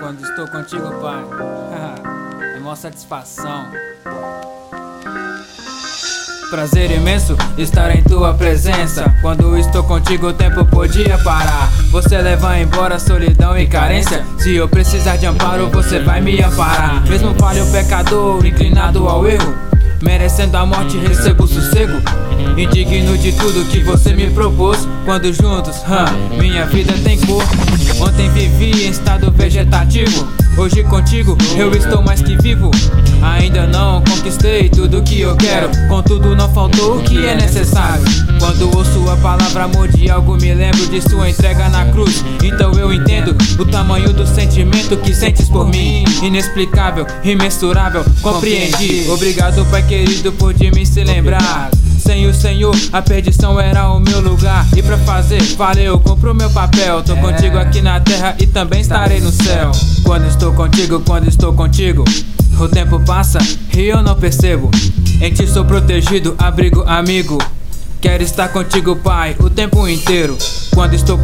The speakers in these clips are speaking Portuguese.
quando estou contigo, Pai. É maior satisfação. Prazer imenso estar em tua presença. Quando estou contigo o tempo podia parar. Você leva embora solidão e carência. Se eu precisar de amparo você vai me amparar. Mesmo falho pecador, inclinado ao erro, merecendo a morte recebo sossego. Indigno de tudo que você me propôs. Quando juntos, minha vida tem cor. Ontem vivi em estado vegetativo, hoje contigo eu estou mais que vivo. Ainda não conquistei tudo que eu quero, contudo não faltou o que é necessário. Quando ouço a palavra amor de algo me lembro de sua entrega na cruz. Então eu entendo o tamanho do sentimento que sentes por mim. Inexplicável, imensurável, compreendi. Obrigado Pai querido por de mim se lembrar. Sem o Senhor, a perdição era o meu lugar. E pra fazer, valeu, cumpro o meu papel. Tô contigo aqui na terra e também estarei no céu. Quando estou contigo, o tempo passa e eu não percebo. Em ti sou protegido, abrigo, amigo. Quero estar contigo, Pai, o tempo inteiro. Quando estou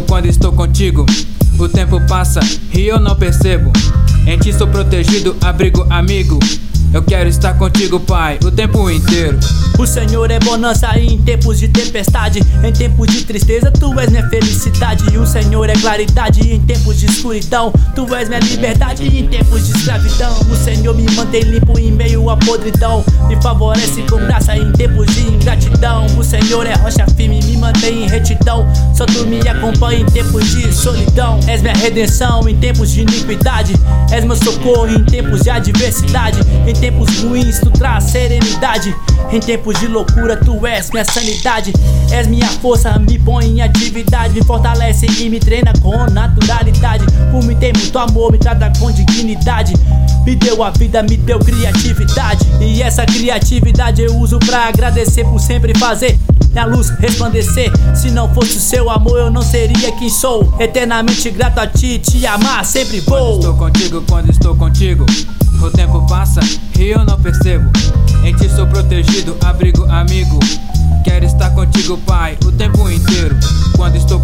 contigo, o tempo passa e eu não percebo. Em ti sou protegido, abrigo, amigo. Eu quero estar contigo, Pai, o tempo inteiro. O Senhor é bonança em tempos de tempestade. Em tempos de tristeza, Tu és minha felicidade. E o Senhor é claridade em tempos de escuridão. Tu és minha liberdade em tempos de escravidão. O Senhor me mantém limpo em meio à podridão. Me favorece com graça em tempos de ingratidão. O Senhor é rocha firme, me mantém em retidão. Só Tu me acompanha em tempos de solidão. És minha redenção em tempos de iniquidade. És meu socorro em tempos de adversidade. Em tempos ruins Tu traz serenidade. Em tempos de loucura Tu és minha sanidade. És minha força, me põe em atividade. Me fortalece e me treina com naturalidade. Por mim tem muito amor, me trata com dignidade. Me deu a vida, me deu criatividade. E essa criatividade eu uso pra agradecer por sempre fazer minha luz resplandecer. Se não fosse o seu amor eu não seria quem sou. Eternamente grato a ti, te amar sempre vou. Quando estou contigo, o tempo passa e eu não percebo. Em ti sou protegido, abrigo, amigo. Quero estar contigo, Pai, o tempo inteiro. Quando estou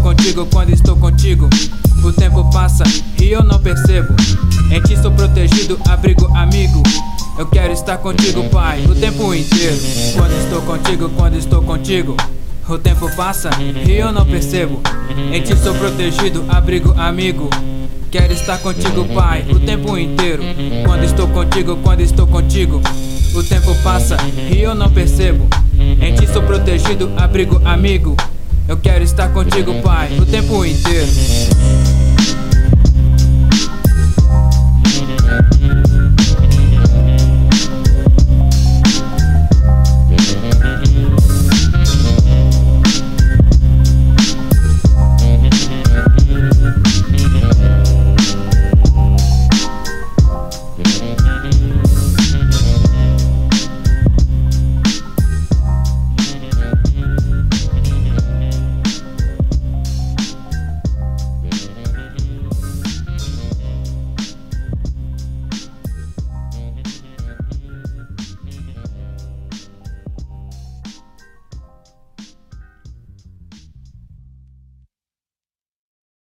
contigo, o tempo passa e eu não percebo. Em ti sou protegido, abrigo, amigo. Eu quero estar contigo, Pai, o tempo inteiro. Quando estou contigo, o tempo passa e eu não percebo. Em ti sou protegido, abrigo, amigo. Quero estar contigo, Pai, o tempo inteiro. Quando estou contigo, o tempo passa e eu não percebo. Em ti sou protegido, abrigo, amigo. Eu quero estar contigo, Pai, o tempo inteiro.